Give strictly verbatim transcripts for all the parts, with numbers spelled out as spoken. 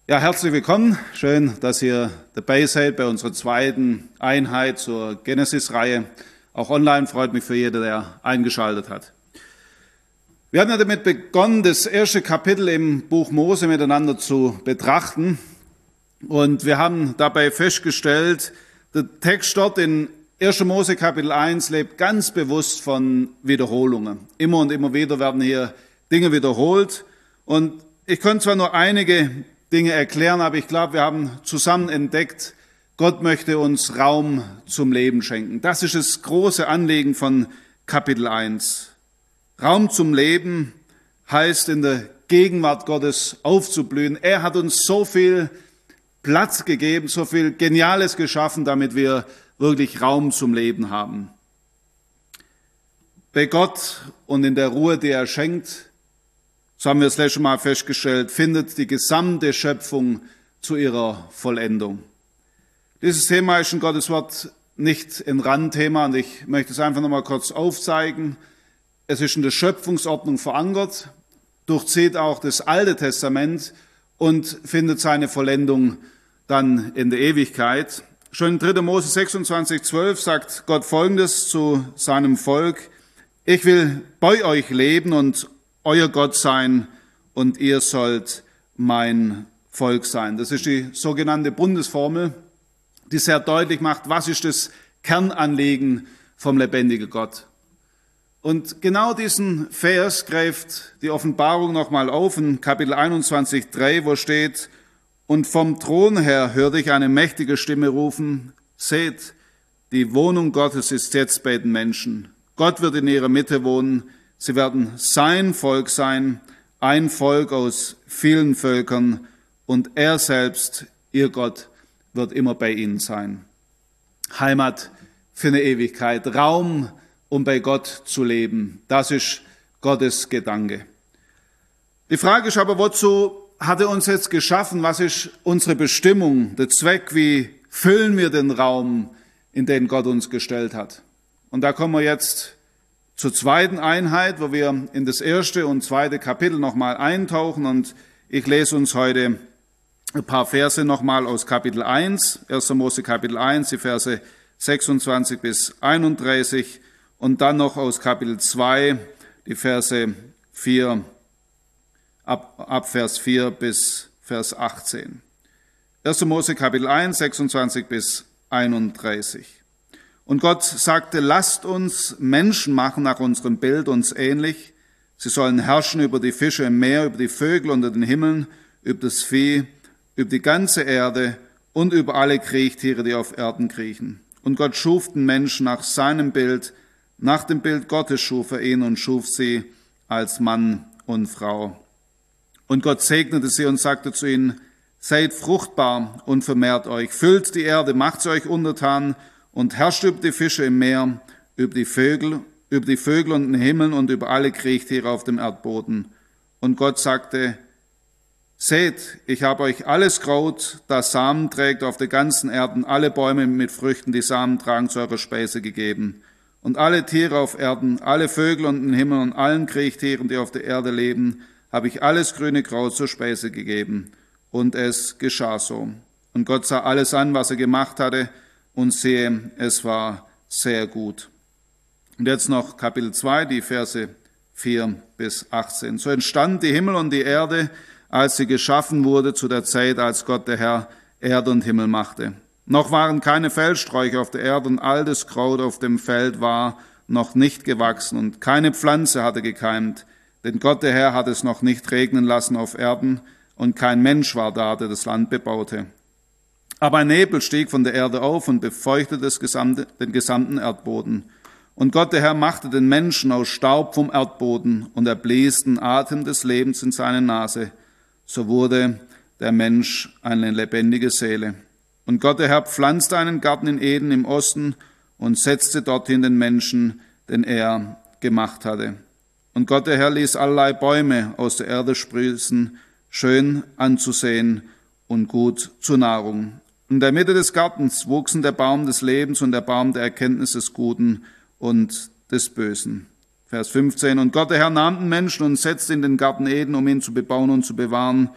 Ja, herzlich willkommen. Schön, dass ihr dabei seid bei unserer zweiten Einheit zur Genesis-Reihe. Auch online freut mich für jeden, der eingeschaltet hat. Wir haben ja damit begonnen, das erste Kapitel im Buch Mose miteinander zu betrachten. Und wir haben dabei festgestellt, der Text dort in erster Mose Kapitel eins lebt ganz bewusst von Wiederholungen. Immer und immer wieder werden hier Dinge wiederholt. Und ich könnte zwar nur einige Dinge erklären, aber ich glaube, wir haben zusammen entdeckt, Gott möchte uns Raum zum Leben schenken. Das ist das große Anliegen von Kapitel eins. Raum zum Leben heißt, in der Gegenwart Gottes aufzublühen. Er hat uns so viel Platz gegeben, so viel Geniales geschaffen, damit wir wirklich Raum zum Leben haben. Bei Gott und in der Ruhe, die er schenkt, so haben wir das letzte Mal festgestellt, findet die gesamte Schöpfung zu ihrer Vollendung. Dieses Thema ist in Gottes Wort nicht ein Randthema und ich möchte es einfach nochmal kurz aufzeigen. Es ist in der Schöpfungsordnung verankert, durchzieht auch das Alte Testament und findet seine Vollendung dann in der Ewigkeit. Schon in dritter Mose sechsundzwanzig, zwölf sagt Gott Folgendes zu seinem Volk: Ich will bei euch leben und euer Gott sein und ihr sollt mein Volk sein. Das ist die sogenannte Bundesformel, die sehr deutlich macht, was ist das Kernanliegen vom lebendigen Gott. Und genau diesen Vers greift die Offenbarung nochmal auf in Kapitel einundzwanzig, drei, wo steht: Und vom Thron her hörte ich eine mächtige Stimme rufen: Seht, die Wohnung Gottes ist jetzt bei den Menschen. Gott wird in ihrer Mitte wohnen. Sie werden sein Volk sein, ein Volk aus vielen Völkern, und er selbst, ihr Gott, wird immer bei ihnen sein. Heimat für eine Ewigkeit, Raum, um bei Gott zu leben. Das ist Gottes Gedanke. Die Frage ist aber, wozu hat er uns jetzt geschaffen? Was ist unsere Bestimmung, der Zweck? Wie füllen wir den Raum, in den Gott uns gestellt hat? Und da kommen wir jetzt zur zweiten Einheit, wo wir in das erste und zweite Kapitel nochmal eintauchen, und ich lese uns heute ein paar Verse nochmal aus Kapitel eins, erster Mose Kapitel eins, die Verse sechsundzwanzig bis einunddreißig, und dann noch aus Kapitel zwei, die Verse vier, ab, ab Vers vier bis Vers achtzehn. erster Mose Kapitel eins, sechsundzwanzig bis einunddreißig. Und Gott sagte: Lasst uns Menschen machen nach unserem Bild, uns ähnlich. Sie sollen herrschen über die Fische im Meer, über die Vögel unter den Himmeln, über das Vieh, über die ganze Erde und über alle Kriechtiere, die auf Erden kriechen. Und Gott schuf den Menschen nach seinem Bild, nach dem Bild Gottes schuf er ihn und schuf sie als Mann und Frau. Und Gott segnete sie und sagte zu ihnen: Seid fruchtbar und vermehrt euch, füllt die Erde, macht sie euch untertan und herrscht über die Fische im Meer, über die Vögel, über die Vögel und den Himmel und über alle Kriechtiere auf dem Erdboden. Und Gott sagte: Seht, ich habe euch alles Kraut, das Samen trägt, auf der ganzen Erden, alle Bäume mit Früchten, die Samen tragen, zu eurer Speise gegeben. Und alle Tiere auf Erden, alle Vögel und den Himmel und allen Kriechtieren, die auf der Erde leben, habe ich alles grüne Kraut zur Speise gegeben. Und es geschah so. Und Gott sah alles an, was er gemacht hatte, und sehe, es war sehr gut. Und jetzt noch Kapitel zwei, die Verse vier bis achtzehn. So entstand die Himmel und die Erde, als sie geschaffen wurde, zu der Zeit, als Gott der Herr Erde und Himmel machte. Noch waren keine Feldsträucher auf der Erde, und all das Kraut auf dem Feld war noch nicht gewachsen, und keine Pflanze hatte gekeimt, denn Gott der Herr hat es noch nicht regnen lassen auf Erden, und kein Mensch war da, der das Land bebaute. Aber ein Nebel stieg von der Erde auf und befeuchtete das gesamte, den gesamten Erdboden. Und Gott der Herr machte den Menschen aus Staub vom Erdboden, und er blies den Atem des Lebens in seine Nase. So wurde der Mensch eine lebendige Seele. Und Gott der Herr pflanzte einen Garten in Eden im Osten und setzte dorthin den Menschen, den er gemacht hatte. Und Gott der Herr ließ allerlei Bäume aus der Erde sprießen, schön anzusehen und gut zur Nahrung. In der Mitte des Gartens wuchsen der Baum des Lebens und der Baum der Erkenntnis des Guten und des Bösen. Vers fünfzehn. Und Gott der Herr nahm den Menschen und setzte in den Garten Eden, um ihn zu bebauen und zu bewahren.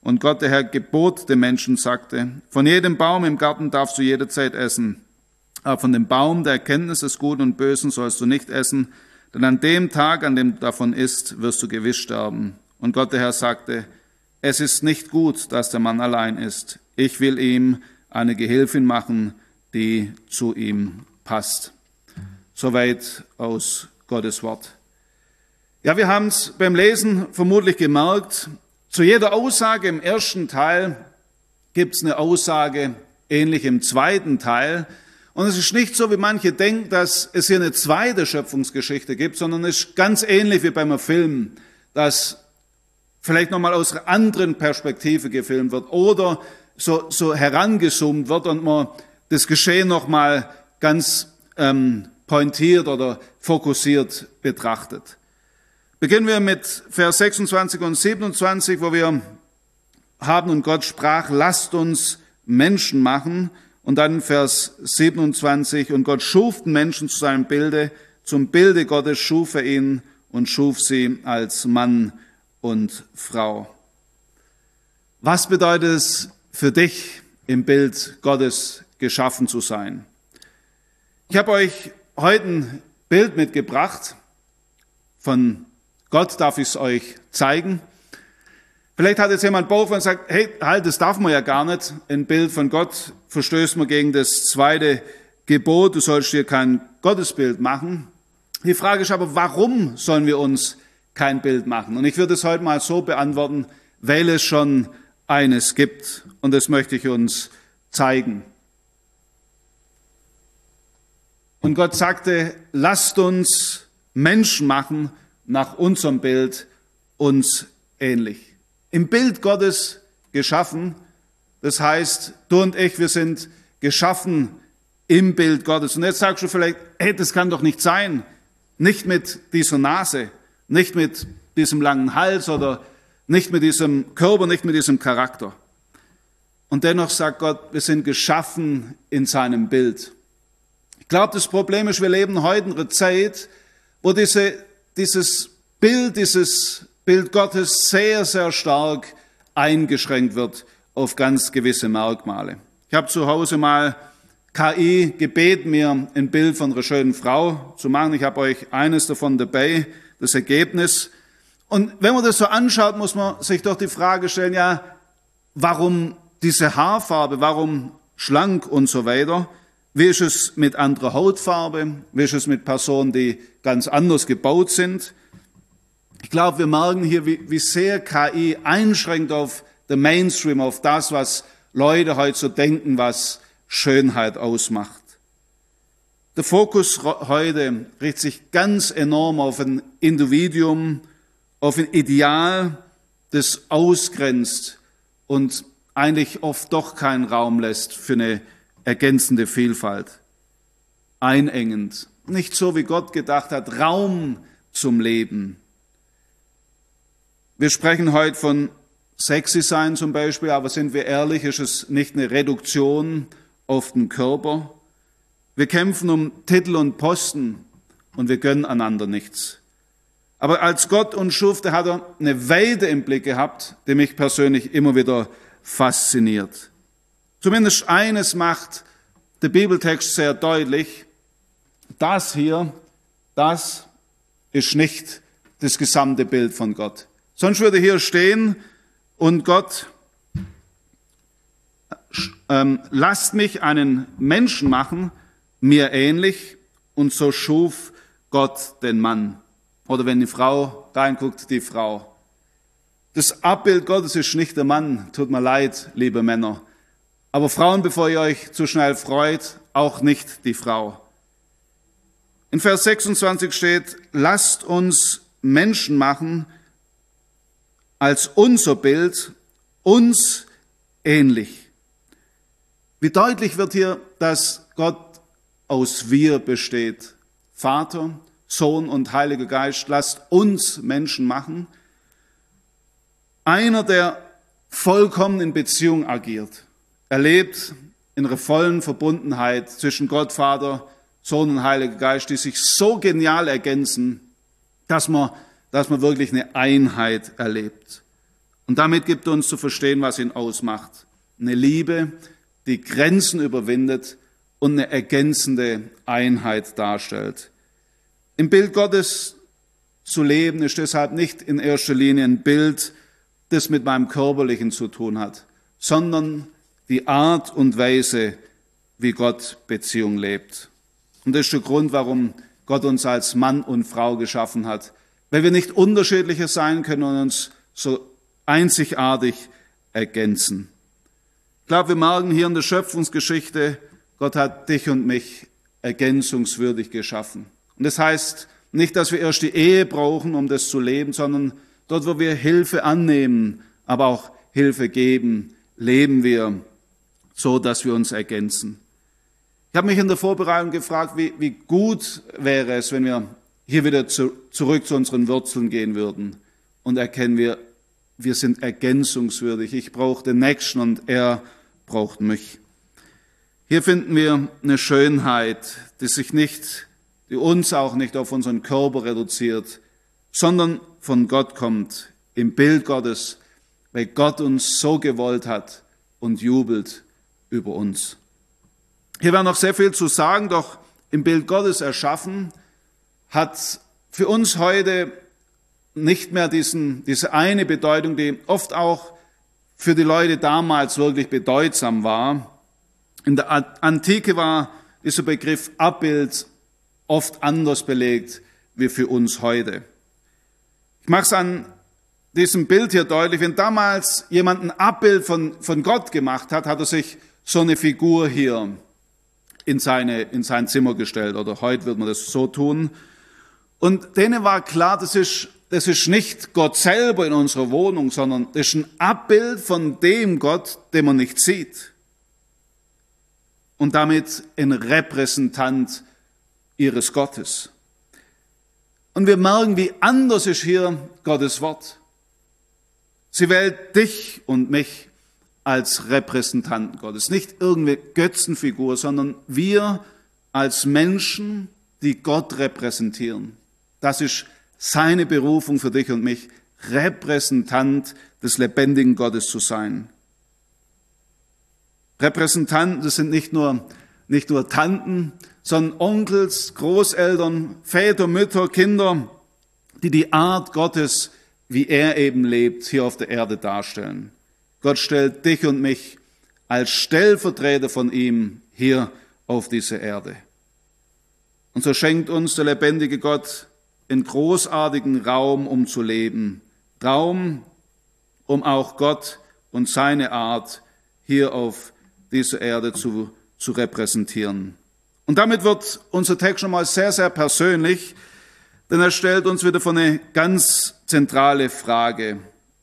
Und Gott, der Herr, gebot dem Menschen, sagte, von jedem Baum im Garten darfst du jederzeit essen, aber von dem Baum der Erkenntnis des Guten und Bösen sollst du nicht essen, denn an dem Tag, an dem du davon isst, wirst du gewiss sterben. Und Gott, der Herr, sagte, es ist nicht gut, dass der Mann allein ist. Ich will ihm eine Gehilfin machen, die zu ihm passt. Soweit aus Gottes Wort. Ja, wir haben es beim Lesen vermutlich gemerkt, zu jeder Aussage im ersten Teil gibt es eine Aussage ähnlich im zweiten Teil. Und es ist nicht so, wie manche denken, dass es hier eine zweite Schöpfungsgeschichte gibt, sondern es ist ganz ähnlich wie beim Film, dass vielleicht nochmal aus einer anderen Perspektive gefilmt wird oder so, so herangezoomt wird und man das Geschehen nochmal ganz ähm, pointiert oder fokussiert betrachtet. Beginnen wir mit Vers sechsundzwanzig und siebenundzwanzig, wo wir haben, und Gott sprach, lasst uns Menschen machen. Und dann Vers siebenundzwanzig, und Gott schuf den Menschen zu seinem Bilde, zum Bilde Gottes schuf er ihn und schuf sie als Mann und Frau. Was bedeutet es für dich, im Bild Gottes geschaffen zu sein? Ich habe euch heute ein Bild mitgebracht. Von Gott darf ich es euch zeigen. Vielleicht hat jetzt jemand Bauch und sagt, hey, halt, das darf man ja gar nicht. Ein Bild von Gott verstößt man gegen das zweite Gebot, du sollst dir kein Gottesbild machen. Die Frage ist aber, warum sollen wir uns kein Bild machen? Und ich würde es heute mal so beantworten, weil es schon eines gibt. Und das möchte ich uns zeigen. Und Gott sagte, lasst uns Menschen machen, nach unserem Bild, uns ähnlich. Im Bild Gottes geschaffen, das heißt, du und ich, wir sind geschaffen im Bild Gottes. Und jetzt sagst du vielleicht, hey, das kann doch nicht sein. Nicht mit dieser Nase, nicht mit diesem langen Hals oder nicht mit diesem Körper, nicht mit diesem Charakter. Und dennoch sagt Gott, wir sind geschaffen in seinem Bild. Ich glaube, das Problem ist, wir leben heute in einer Zeit, wo diese, dieses Bild, dieses Bild Gottes sehr, sehr stark eingeschränkt wird auf ganz gewisse Merkmale. Ich habe zu Hause mal K I gebeten, mir ein Bild von einer schönen Frau zu machen. Ich habe euch eines davon dabei, das Ergebnis. Und wenn man das so anschaut, muss man sich doch die Frage stellen, ja, warum diese Haarfarbe, warum schlank und so weiter? Wie ist es mit anderer Hautfarbe? Wie ist es mit Personen, die ganz anders gebaut sind? Ich glaube, wir merken hier, wie, wie sehr K I einschränkt auf den Mainstream, auf das, was Leute heute so denken, was Schönheit ausmacht. Der Fokus heute richtet sich ganz enorm auf ein Individuum, auf ein Ideal, das ausgrenzt und eigentlich oft doch keinen Raum lässt für eine ergänzende Vielfalt. Einengend, nicht so wie Gott gedacht hat, Raum zum Leben. Wir sprechen heute von sexy sein zum Beispiel, aber sind wir ehrlich, ist es nicht eine Reduktion auf den Körper? Wir kämpfen um Titel und Posten und wir gönnen einander nichts. Aber als Gott uns schuf, da hat er eine Weite im Blick gehabt, die mich persönlich immer wieder fasziniert. Zumindest eines macht der Bibeltext sehr deutlich: Das hier, das ist nicht das gesamte Bild von Gott. Sonst würde hier stehen, und Gott, ähm, lasst mich einen Menschen machen, mir ähnlich, und so schuf Gott den Mann. Oder wenn die Frau reinguckt, die Frau. Das Abbild Gottes ist nicht der Mann, tut mir leid, liebe Männer. Aber Frauen, bevor ihr euch zu schnell freut, auch nicht die Frau. In Vers sechsundzwanzig steht, lasst uns Menschen machen, als unser Bild, uns ähnlich. Wie deutlich wird hier, dass Gott aus wir besteht. Vater, Sohn und Heiliger Geist, lasst uns Menschen machen. Einer, der vollkommen in Beziehung agiert. Er lebt in einer vollen Verbundenheit zwischen Gott, Vater, Sohn und Heiliger Geist, die sich so genial ergänzen, dass man dass man wirklich eine Einheit erlebt. Und damit gibt er uns zu verstehen, was ihn ausmacht. Eine Liebe, die Grenzen überwindet und eine ergänzende Einheit darstellt. Im Bild Gottes zu leben ist deshalb nicht in erster Linie ein Bild, das mit meinem Körperlichen zu tun hat, sondern die Art und Weise, wie Gott Beziehung lebt. Und das ist der Grund, warum Gott uns als Mann und Frau geschaffen hat, weil wir nicht unterschiedlicher sein können und uns so einzigartig ergänzen. Ich glaube, wir merken hier in der Schöpfungsgeschichte, Gott hat dich und mich ergänzungswürdig geschaffen. Und das heißt nicht, dass wir erst die Ehe brauchen, um das zu leben, sondern dort, wo wir Hilfe annehmen, aber auch Hilfe geben, leben wir so, dass wir uns ergänzen. Ich habe mich in der Vorbereitung gefragt, wie, wie gut wäre es, wenn wir hier wieder zu, zurück zu unseren Wurzeln gehen würden und erkennen wir, wir sind ergänzungswürdig. Ich brauche den Nächsten und er braucht mich. Hier finden wir eine Schönheit, die sich nicht, die uns auch nicht auf unseren Körper reduziert, sondern von Gott kommt, im Bild Gottes, weil Gott uns so gewollt hat und jubelt über uns. Hier wäre noch sehr viel zu sagen, doch im Bild Gottes erschaffen hat für uns heute nicht mehr diesen, diese eine Bedeutung, die oft auch für die Leute damals wirklich bedeutsam war. In der Antike war dieser Begriff Abbild oft anders belegt wie für uns heute. Ich mache es an diesem Bild hier deutlich. Wenn damals jemand ein Abbild von, von Gott gemacht hat, hat er sich so eine Figur hier in, seine, in sein Zimmer gestellt. Oder heute wird man das so tun. Und denen war klar, das ist, das ist nicht Gott selber in unserer Wohnung, sondern das ist ein Abbild von dem Gott, den man nicht sieht. Und damit ein Repräsentant ihres Gottes. Und wir merken, wie anders ist hier Gottes Wort. Sie wählt dich und mich als Repräsentanten Gottes. Nicht irgendeine Götzenfigur, sondern wir als Menschen, die Gott repräsentieren. Das ist seine Berufung für dich und mich, Repräsentant des lebendigen Gottes zu sein. Repräsentanten, das sind nicht nur, nicht nur Tanten, sondern Onkels, Großeltern, Väter, Mütter, Kinder, die die Art Gottes, wie er eben lebt, hier auf der Erde darstellen. Gott stellt dich und mich als Stellvertreter von ihm hier auf diese Erde. Und so schenkt uns der lebendige Gott einen großartigen Raum, um zu leben. Raum, um auch Gott und seine Art hier auf dieser Erde zu, zu repräsentieren. Und damit wird unser Text schon mal sehr, sehr persönlich, denn er stellt uns wieder vor eine ganz zentrale Frage.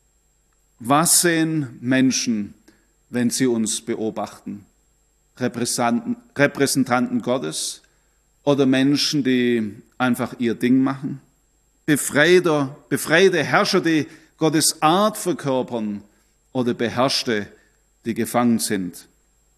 Was sehen Menschen, wenn sie uns beobachten? Repräsentanten, Repräsentanten Gottes oder Menschen, die einfach ihr Ding machen? Befreiter, befreite Herrscher, die Gottes Art verkörpern oder Beherrschte, die gefangen sind?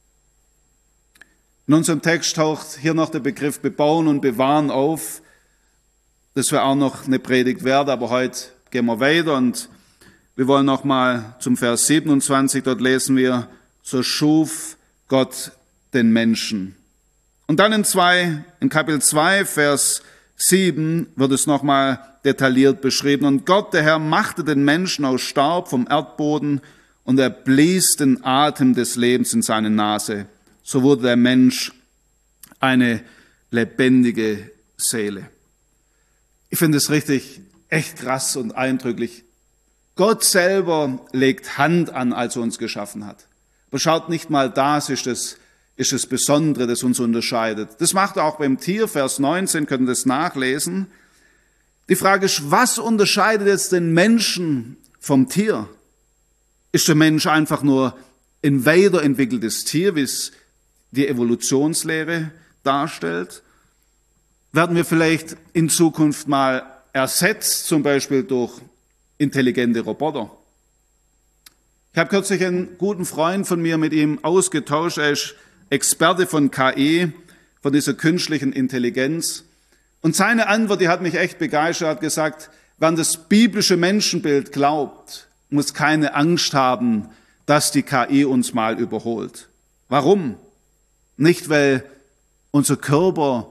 In unserem Text taucht hier noch der Begriff bebauen und bewahren auf. Das wäre auch noch eine Predigt wert, aber heute gehen wir weiter und wir wollen noch mal zum Vers siebenundzwanzig, dort lesen wir, so schuf Gott den Menschen. Und dann in, zwei, in Kapitel zwei, Vers sieben wird es noch mal detailliert beschrieben. Und Gott, der Herr, machte den Menschen aus Staub vom Erdboden und er blies den Atem des Lebens in seine Nase. So wurde der Mensch eine lebendige Seele. Ich finde es richtig, echt krass und eindrücklich. Gott selber legt Hand an, als er uns geschaffen hat. Aber schaut, nicht mal das ist das, ist das Besondere, das uns unterscheidet. Das macht er auch beim Tier, Vers neunzehn, können das nachlesen. Die Frage ist, was unterscheidet jetzt den Menschen vom Tier? Ist der Mensch einfach nur ein weiterentwickeltes Tier, wie es die Evolutionslehre darstellt? Werden wir vielleicht in Zukunft mal ersetzt, zum Beispiel durch intelligente Roboter? Ich habe kürzlich einen guten Freund von mir mit ihm ausgetauscht. Er ist Experte von K I, von dieser künstlichen Intelligenz. Und seine Antwort, die hat mich echt begeistert, hat gesagt, wer an das biblische Menschenbild glaubt, muss keine Angst haben, dass die K I uns mal überholt. Warum? Nicht, weil unser Körper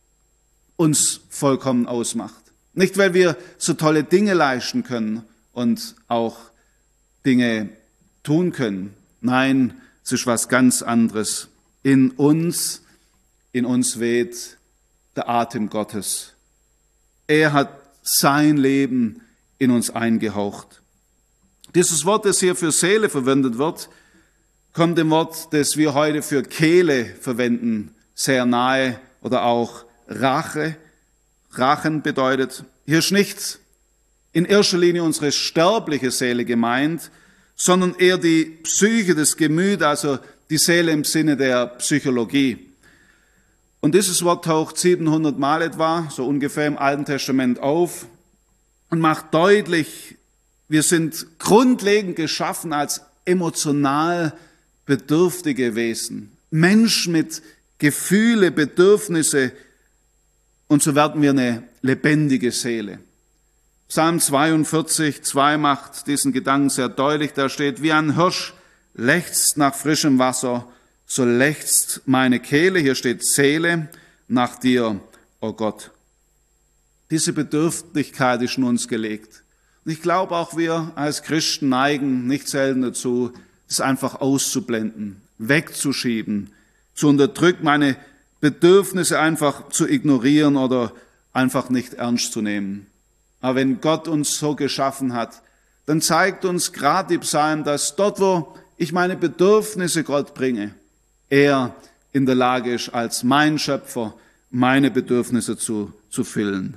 uns vollkommen ausmacht. Nicht, weil wir so tolle Dinge leisten können und auch Dinge tun können. Nein, es ist was ganz anderes. In uns, in uns weht der Atem Gottes. Er hat sein Leben in uns eingehaucht. Dieses Wort, das hier für Seele verwendet wird, kommt dem Wort, das wir heute für Kehle verwenden, sehr nahe, oder auch Rache. Rachen bedeutet, hier ist nicht in erster Linie unsere sterbliche Seele gemeint, sondern eher die Psyche, das Gemüt, also die Seele im Sinne der Psychologie. Und dieses Wort taucht siebenhundert Mal etwa, so ungefähr im Alten Testament auf und macht deutlich, wir sind grundlegend geschaffen als emotional bedürftige Wesen. Menschen mit Gefühle, Bedürfnisse, und so werden wir eine lebendige Seele. Psalm zweiundvierzig, zwei macht diesen Gedanken sehr deutlich. Da steht, wie ein Hirsch lechzt nach frischem Wasser, so lechzt meine Kehle, hier steht Seele, nach dir, o Gott. Diese Bedürftigkeit ist in uns gelegt. Und ich glaube auch wir als Christen neigen nicht selten dazu, das einfach auszublenden, wegzuschieben, zu unterdrücken, meine Bedürfnisse einfach zu ignorieren oder einfach nicht ernst zu nehmen. Aber wenn Gott uns so geschaffen hat, dann zeigt uns gerade die Psalmen, dass dort, wo ich meine Bedürfnisse Gott bringe, er in der Lage ist, als mein Schöpfer meine Bedürfnisse zu, zu füllen.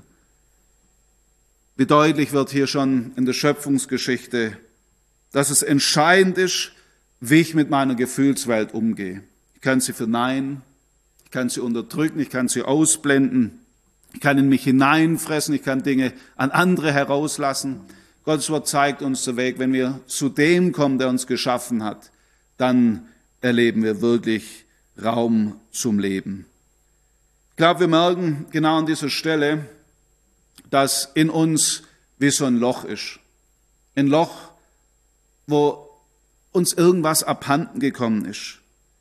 Wie deutlich wird hier schon in der Schöpfungsgeschichte, dass es entscheidend ist, wie ich mit meiner Gefühlswelt umgehe. Ich kann sie verneinen, ich kann sie unterdrücken, ich kann sie ausblenden, ich kann in mich hineinfressen, ich kann Dinge an andere herauslassen. Gottes Wort zeigt uns den Weg. Wenn wir zu dem kommen, der uns geschaffen hat, dann erleben wir wirklich Raum zum Leben. Ich glaube, wir merken genau an dieser Stelle, dass in uns wie so ein Loch ist. Ein Loch, wo uns irgendwas abhanden gekommen ist.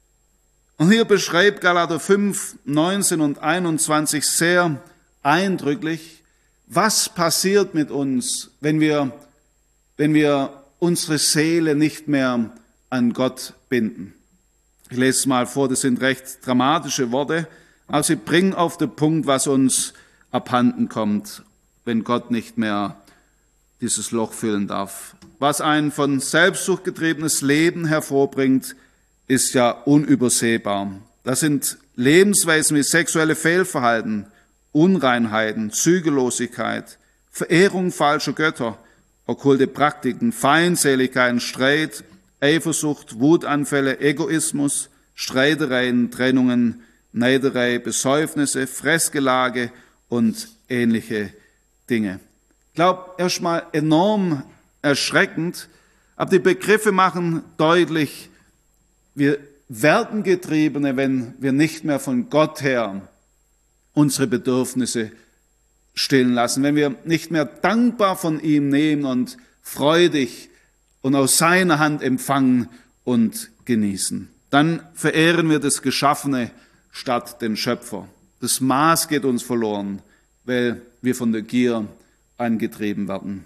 Und hier beschreibt Galater fünf, neunzehn und einundzwanzig sehr eindrücklich, was passiert mit uns, wenn wir, wenn wir unsere Seele nicht mehr an Gott binden. Ich lese es mal vor, das sind recht dramatische Worte, aber sie bringen auf den Punkt, was uns abhanden kommt, wenn Gott nicht mehr dieses Loch füllen darf. Was ein von Selbstsucht getriebenes Leben hervorbringt, ist ja unübersehbar. Das sind Lebensweisen wie sexuelle Fehlverhalten, Unreinheiten, Zügellosigkeit, Verehrung falscher Götter, okkulte Praktiken, Feindseligkeiten, Streit, Eifersucht, Wutanfälle, Egoismus, Streitereien, Trennungen, Neiderei, Besäufnisse, Fressgelage und ähnliche Dinge. Ich glaube, erstmal enorm erschreckend, aber die Begriffe machen deutlich, wir werden Getriebene, wenn wir nicht mehr von Gott her unsere Bedürfnisse stillen lassen, wenn wir nicht mehr dankbar von ihm nehmen und freudig und aus seiner Hand empfangen und genießen. Dann verehren wir das Geschaffene statt den Schöpfer. Das Maß geht uns verloren, weil wir von der Gier angetrieben werden.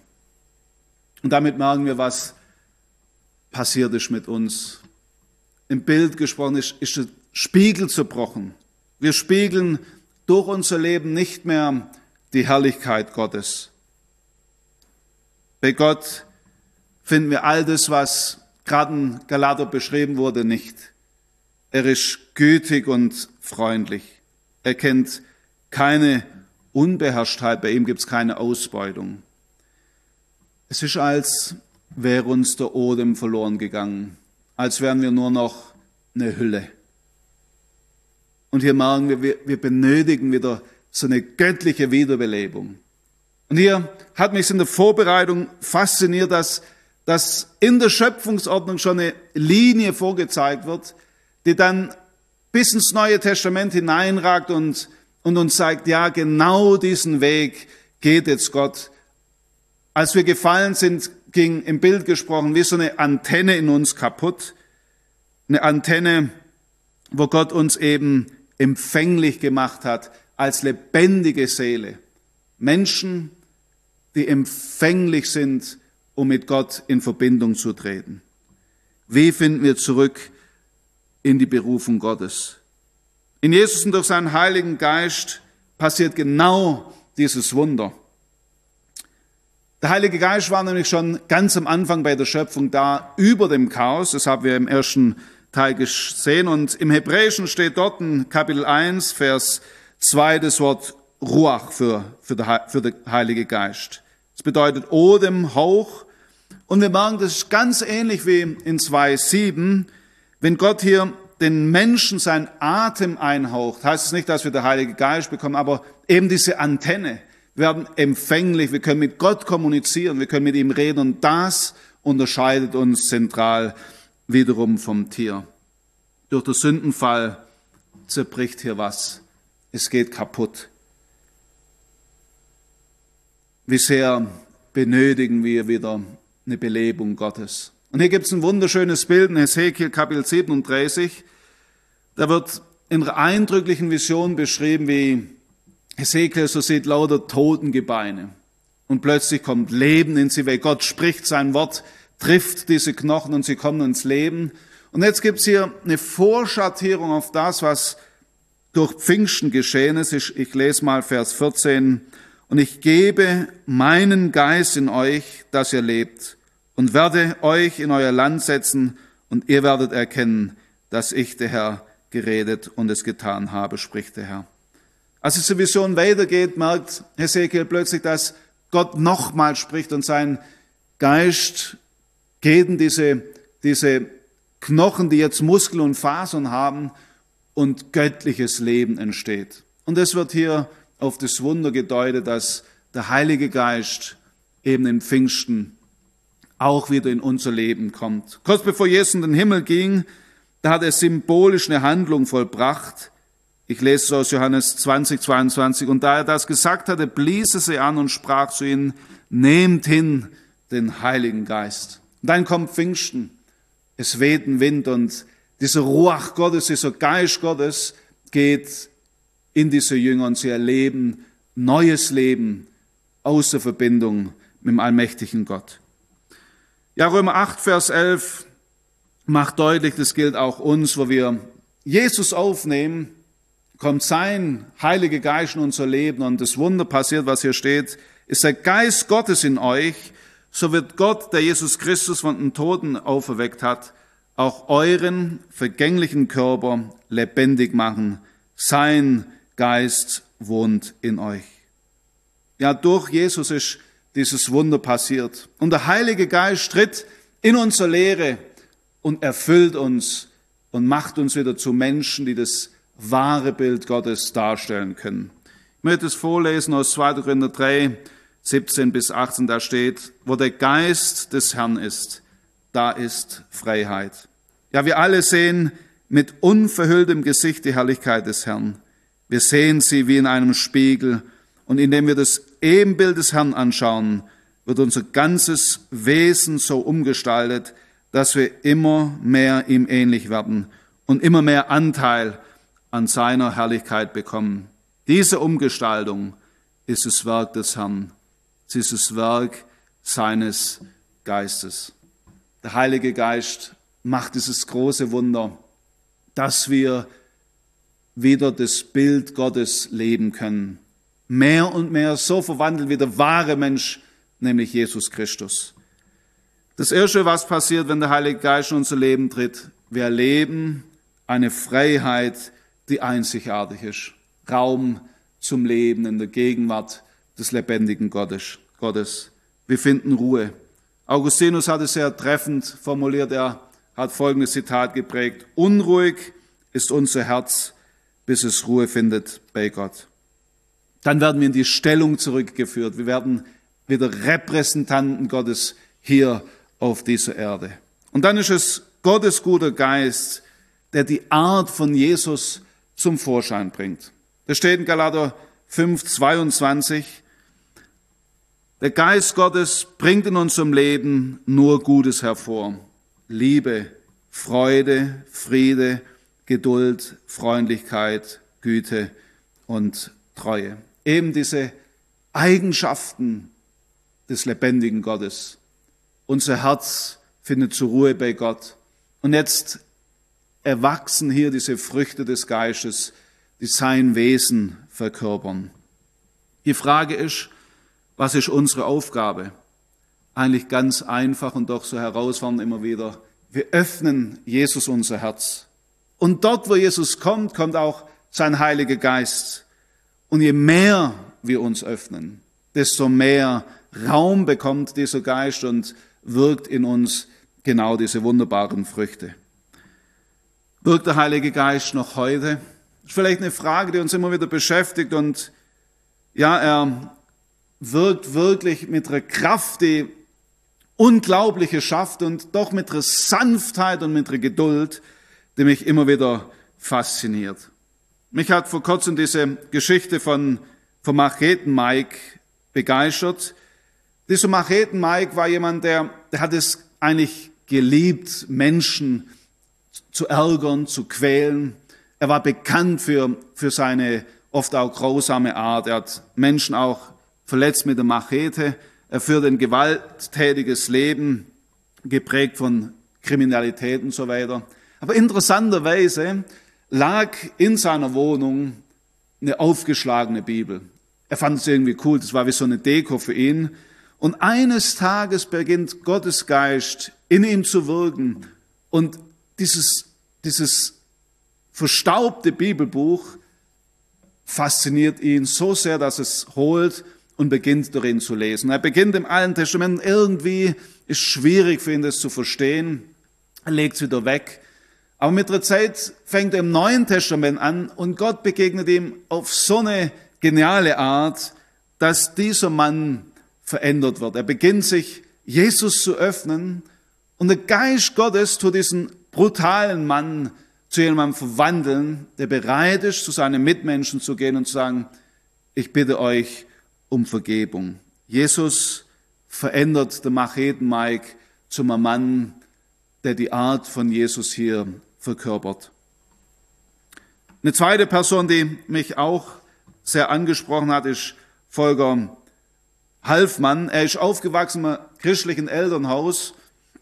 Und damit merken wir, was passiert ist mit uns. Im Bild gesprochen ist, ist der Spiegel zerbrochen. Wir spiegeln durch unser Leben nicht mehr die Herrlichkeit Gottes. Bei Gott finden wir all das, was gerade in Galater beschrieben wurde, nicht. Er ist gütig und freundlich. Er kennt keine Unbeherrschtheit, bei ihm gibt es keine Ausbeutung. Es ist, als wäre uns der Odem verloren gegangen, als wären wir nur noch eine Hülle. Und hier merken wir, wir, wir benötigen wieder so eine göttliche Wiederbelebung. Und hier hat mich in der Vorbereitung fasziniert, dass, dass in der Schöpfungsordnung schon eine Linie vorgezeigt wird, die dann bis ins Neue Testament hineinragt und, und uns sagt, ja, genau diesen Weg geht jetzt Gott. Als wir gefallen sind, ging im Bild gesprochen wie so eine Antenne in uns kaputt. Eine Antenne, wo Gott uns eben empfänglich gemacht hat als lebendige Seele. Menschen, die empfänglich sind, um mit Gott in Verbindung zu treten. Wie finden wir zurück in die Berufung Gottes? In Jesus und durch seinen Heiligen Geist passiert genau dieses Wunder. Der Heilige Geist war nämlich schon ganz am Anfang bei der Schöpfung da, über dem Chaos. Das haben wir im ersten Teil gesehen. Und im Hebräischen steht dort in Kapitel eins, Vers zwei das Wort Ruach für, für, der, für den Heilige Geist. Das bedeutet Odem, Hauch. Und wir merken, das ist ganz ähnlich wie in zwei sieben. Wenn Gott hier den Menschen seinen Atem einhaucht, heißt es nicht, dass wir den Heiligen Geist bekommen, aber eben diese Antenne. Wir werden empfänglich, wir können mit Gott kommunizieren, wir können mit ihm reden und das unterscheidet uns zentral wiederum vom Tier. Durch den Sündenfall zerbricht hier was. Es geht kaputt. Wie sehr benötigen wir wieder eine Belebung Gottes. Und hier gibt es ein wunderschönes Bild in Hesekiel Kapitel siebenunddreißig. Da wird in einer eindrücklichen Vision beschrieben, wie Hesekiel so sieht lauter Totengebeine. Und plötzlich kommt Leben in sie, weil Gott spricht sein Wort, trifft diese Knochen und sie kommen ins Leben. Und jetzt gibt es hier eine Vorschattierung auf das, was durch Pfingsten geschehen ist. Ich, ich lese mal Vers vierzehn. Und ich gebe meinen Geist in euch, dass ihr lebt, und werde euch in euer Land setzen, und ihr werdet erkennen, dass ich, der Herr, geredet und es getan habe, spricht der Herr. Als diese Vision weitergeht, merkt Hesekiel plötzlich, dass Gott nochmal spricht und sein Geist geht in diese, diese Knochen, die jetzt Muskeln und Fasern haben, und göttliches Leben entsteht. Und es wird hier auf das Wunder gedeutet, dass der Heilige Geist eben im Pfingsten auch wieder in unser Leben kommt. Kurz bevor Jesus in den Himmel ging, da hat er symbolisch eine Handlung vollbracht. Ich lese es aus Johannes zwanzig, zweiundzwanzig. Und da er das gesagt hatte, blies er sie an und sprach zu ihnen, nehmt hin den Heiligen Geist. Und dann kommt Pfingsten. Es weht ein Wind und dieser Ruach Gottes, dieser Geist Gottes geht in diese Jünger und sie erleben neues Leben aus der Verbindung mit dem allmächtigen Gott. Ja, Römer acht, Vers elf macht deutlich, das gilt auch uns, wo wir Jesus aufnehmen, kommt sein Heiliger Geist in unser Leben und das Wunder passiert, was hier steht, ist der Geist Gottes in euch, so wird Gott, der Jesus Christus von den Toten auferweckt hat, auch euren vergänglichen Körper lebendig machen. Sein Geist wohnt in euch. Ja, durch Jesus ist dieses Wunder passiert. Und der Heilige Geist tritt in unsere Lehre und erfüllt uns und macht uns wieder zu Menschen, die das wahre Bild Gottes darstellen können. Ich möchte es vorlesen aus zweiter Korinther drei, siebzehn bis achtzehn, da steht, wo der Geist des Herrn ist, da ist Freiheit. Ja, wir alle sehen mit unverhülltem Gesicht die Herrlichkeit des Herrn. Wir sehen sie wie in einem Spiegel und indem wir das Ebenbild des Herrn anschauen, wird unser ganzes Wesen so umgestaltet, dass wir immer mehr ihm ähnlich werden und immer mehr Anteil an seiner Herrlichkeit bekommen. Diese Umgestaltung ist das Werk des Herrn. Sie ist das Werk seines Geistes. Der Heilige Geist macht dieses große Wunder, dass wir wieder das Bild Gottes leben können. Mehr und mehr so verwandelt wie der wahre Mensch, nämlich Jesus Christus. Das Erste, was passiert, wenn der Heilige Geist in unser Leben tritt, wir erleben eine Freiheit, die einzigartig ist. Raum zum Leben in der Gegenwart des lebendigen Gottes. Wir finden Ruhe. Augustinus hat es sehr treffend formuliert. Er hat folgendes Zitat geprägt. Unruhig ist unser Herz, bis es Ruhe findet bei Gott. Dann werden wir in die Stellung zurückgeführt. Wir werden wieder Repräsentanten Gottes hier auf dieser Erde. Und dann ist es Gottes guter Geist, der die Art von Jesus zum Vorschein bringt. Das steht in Galater fünf, zweiundzwanzig. Der Geist Gottes bringt in unserem Leben nur Gutes hervor. Liebe, Freude, Friede, Geduld, Freundlichkeit, Güte und Treue. Eben diese Eigenschaften des lebendigen Gottes. Unser Herz findet zur Ruhe bei Gott. Und jetzt erwachsen hier diese Früchte des Geistes, die sein Wesen verkörpern. Die Frage ist, was ist unsere Aufgabe? Eigentlich ganz einfach und doch so herausfordernd immer wieder. Wir öffnen Jesus unser Herz. Und dort, wo Jesus kommt, kommt auch sein Heiliger Geist. Und je mehr wir uns öffnen, desto mehr Raum bekommt dieser Geist und wirkt in uns genau diese wunderbaren Früchte. Wirkt der Heilige Geist noch heute? Das ist vielleicht eine Frage, die uns immer wieder beschäftigt. Und ja, er wirkt wirklich mit einer Kraft, die Unglaubliche schafft und doch mit einer Sanftheit und mit einer Geduld, die mich immer wieder fasziniert. Mich hat vor kurzem diese Geschichte von, von Macheten-Mike begeistert. Dieser Macheten-Mike war jemand, der, der hat es eigentlich geliebt, Menschen zu ärgern, zu quälen. Er war bekannt für, für seine oft auch grausame Art. Er hat Menschen auch verletzt mit der Machete. Er führt ein gewalttätiges Leben, geprägt von Kriminalität und so weiter. Aber interessanterweise lag in seiner Wohnung eine aufgeschlagene Bibel. Er fand es irgendwie cool, das war wie so eine Deko für ihn. Und eines Tages beginnt Gottes Geist in ihm zu wirken. Und dieses, dieses verstaubte Bibelbuch fasziniert ihn so sehr, dass es holt und beginnt darin zu lesen. Er beginnt im Alten Testament, irgendwie ist schwierig für ihn, das zu verstehen. Er legt es wieder weg. Aber mit der Zeit fängt er im Neuen Testament an und Gott begegnet ihm auf so eine geniale Art, dass dieser Mann verändert wird. Er beginnt sich Jesus zu öffnen und der Geist Gottes tut diesen brutalen Mann zu jemandem verwandeln, der bereit ist, zu seinen Mitmenschen zu gehen und zu sagen, ich bitte euch um Vergebung. Jesus verändert den Macheten-Mike zum Mann, der die Art von Jesus hier verkörpert. Eine zweite Person, die mich auch sehr angesprochen hat, ist Volker Halfmann. Er ist aufgewachsen im christlichen Elternhaus.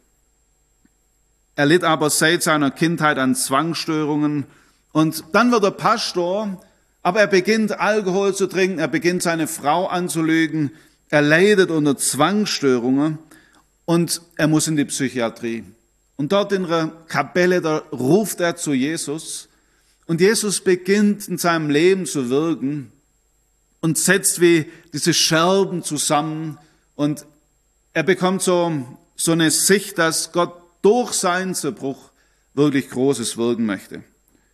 Er litt aber seit seiner Kindheit an Zwangsstörungen. Und dann wird er Pastor, aber er beginnt Alkohol zu trinken, er beginnt seine Frau anzulügen, er leidet unter Zwangsstörungen und er muss in die Psychiatrie. Und dort in der Kapelle, da ruft er zu Jesus und Jesus beginnt in seinem Leben zu wirken und setzt wie diese Scherben zusammen und er bekommt so, so eine Sicht, dass Gott durch seinen Zerbruch wirklich Großes wirken möchte.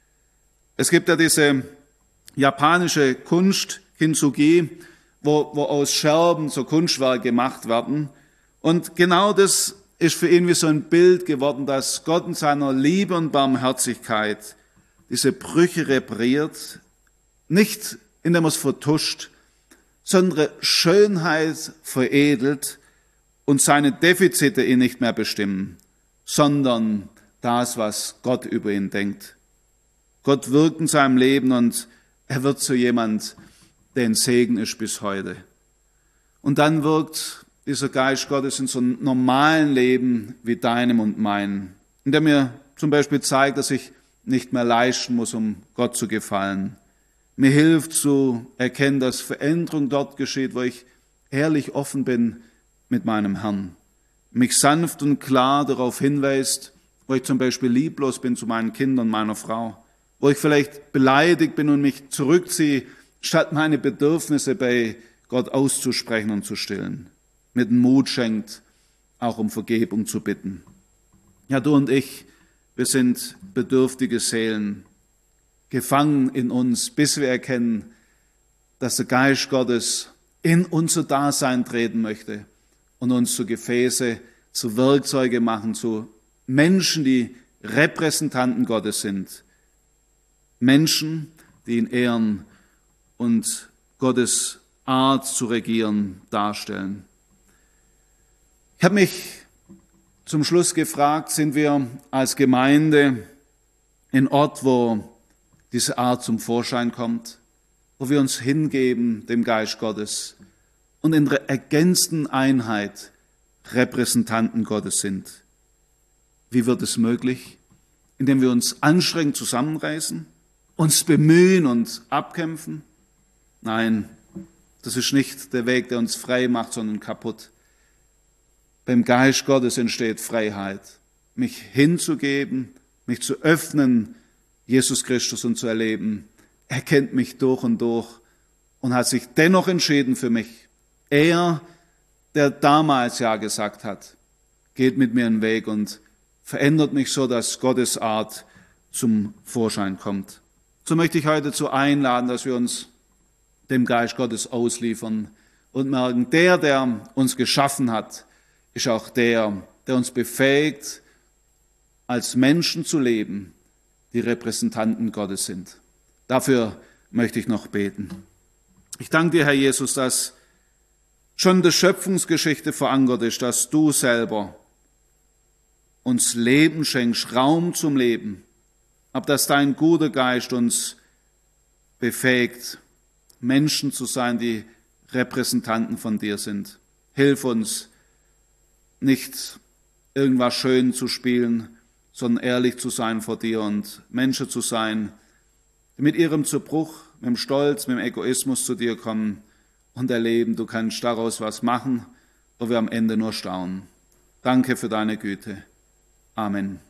Es gibt ja diese japanische Kunst, Kintsugi, wo, wo aus Scherben so Kunstwerke gemacht werden. Und genau das ist für ihn wie so ein Bild geworden, dass Gott in seiner Liebe und Barmherzigkeit diese Brüche repariert, nicht indem er es vertuscht, sondern Schönheit veredelt und seine Defizite ihn nicht mehr bestimmen, sondern das, was Gott über ihn denkt. Gott wirkt in seinem Leben und er wird zu jemand, der ein Segen ist bis heute. Und dann wirkt dieser Geist Gottes in so einem normalen Leben wie deinem und meinem, in der mir zum Beispiel zeigt, dass ich nicht mehr leisten muss, um Gott zu gefallen. Mir hilft zu erkennen, dass Veränderung dort geschieht, wo ich ehrlich offen bin mit meinem Herrn. Mich sanft und klar darauf hinweist, wo ich zum Beispiel lieblos bin zu meinen Kindern, meiner Frau, wo ich vielleicht beleidigt bin und mich zurückziehe, statt meine Bedürfnisse bei Gott auszusprechen und zu stillen. Mit dem Mut schenkt, auch um Vergebung zu bitten. Ja, du und ich, wir sind bedürftige Seelen, gefangen in uns, bis wir erkennen, dass der Geist Gottes in unser Dasein treten möchte und uns zu Gefäße, zu Werkzeuge machen, zu Menschen, die Repräsentanten Gottes sind. Menschen, die ihn ehren und Gottes Art zu regieren darstellen. Ich habe mich zum Schluss gefragt, sind wir als Gemeinde ein Ort, wo diese Art zum Vorschein kommt, wo wir uns hingeben dem Geist Gottes und in der ergänzten Einheit Repräsentanten Gottes sind. Wie wird es möglich? Indem wir uns anstrengend zusammenreißen, uns bemühen und abkämpfen? Nein, das ist nicht der Weg, der uns frei macht, sondern kaputt. Beim Geist Gottes entsteht Freiheit, mich hinzugeben, mich zu öffnen, Jesus Christus und zu erleben. Er kennt mich durch und durch und hat sich dennoch entschieden für mich. Er, der damals Ja gesagt hat, geht mit mir einen Weg und verändert mich so, dass Gottes Art zum Vorschein kommt. So möchte ich heute dazu einladen, dass wir uns dem Geist Gottes ausliefern und merken, der, der uns geschaffen hat, ist auch der, der uns befähigt, als Menschen zu leben, die Repräsentanten Gottes sind. Dafür möchte ich noch beten. Ich danke dir, Herr Jesus, dass schon in der Schöpfungsgeschichte verankert ist, dass du selber uns Leben schenkst, Raum zum Leben, aber dass dein guter Geist uns befähigt, Menschen zu sein, die Repräsentanten von dir sind. Hilf uns, nicht irgendwas schön zu spielen, sondern ehrlich zu sein vor dir und Menschen zu sein, die mit ihrem Zerbruch, mit dem Stolz, mit dem Egoismus zu dir kommen und erleben, du kannst daraus was machen, wo wir am Ende nur staunen. Danke für deine Güte. Amen.